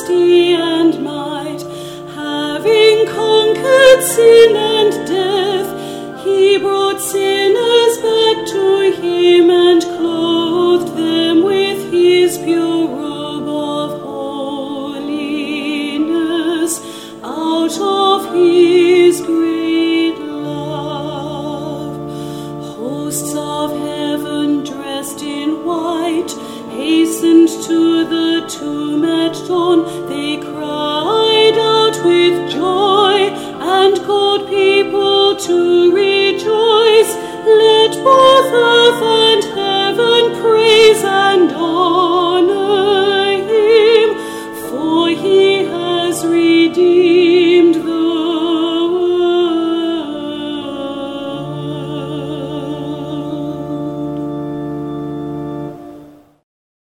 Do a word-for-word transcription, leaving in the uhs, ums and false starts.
majesty and might. Having conquered sin and death, he brought sinners back to him and clothed them with his pure robe of holiness out of his great love. Hosts of heaven dressed in white hastened to the tomb at dawn. They cried out with joy and called people to rejoice. Let both earth and heaven praise and honor him, for he has redeemed